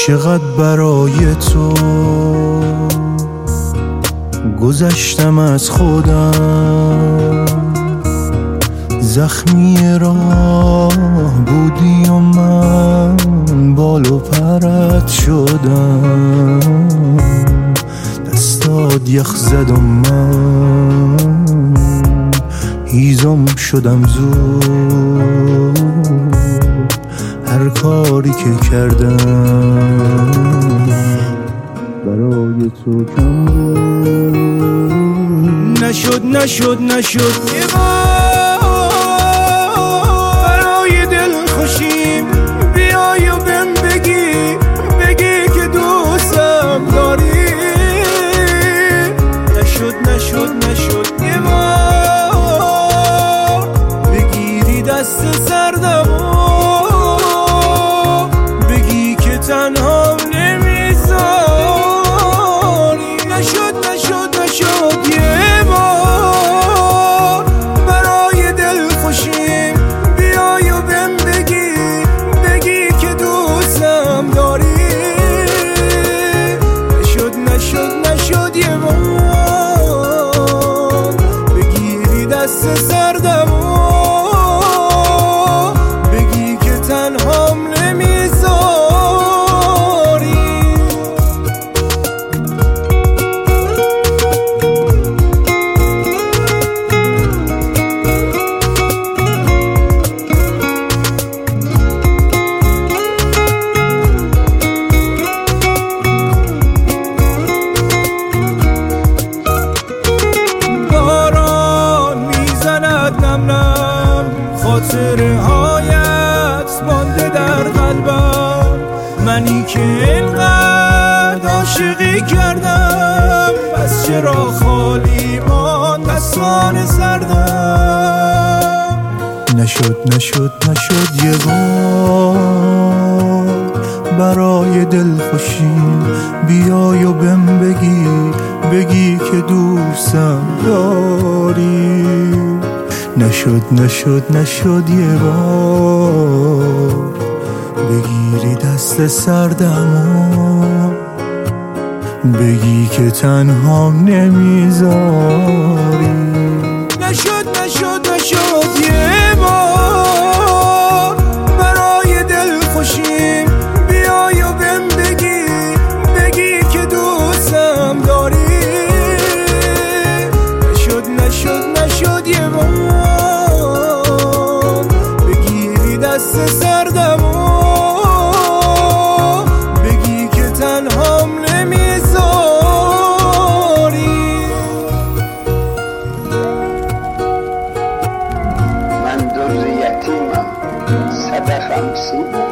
چقدر برای تو گذشتم از خودم، زخمی راه بودی و من بال و پرت شدم. دستات یخ زد و من هیزم شدم زود. هر کاری که کردم برای تو کم بود. نشد یه بار برای دل خوشیم بیای و بهم بگی که دوستم داری. نشد یه بار بگیری دست سردم و بگی که تنهام نمیذاری. نشد یه بار برای دل خوشیم بیای و بهم بگی که دوستم داری. نشد یه بار بگیری دست سردم و بگی که تنهام نمیذاری. خاطره هایت مانده در قلبم، منی که اینقدر عاشقی کردم، پس چرا خالی ماند دستان سردم. نشد یه بار برای دل خوشیم بیای و بهم بگی که دوستم داری. نشد یه بار بگیری دست سردم و بگی که تنهام نمیذاری. نشد یه بار برای دل خوشیم بیای و بهم بگی که دوستم داری. نشد یه بار بگیری دست سردم و بگی که تنهام نمیذاری. من دزد یتیمم، 150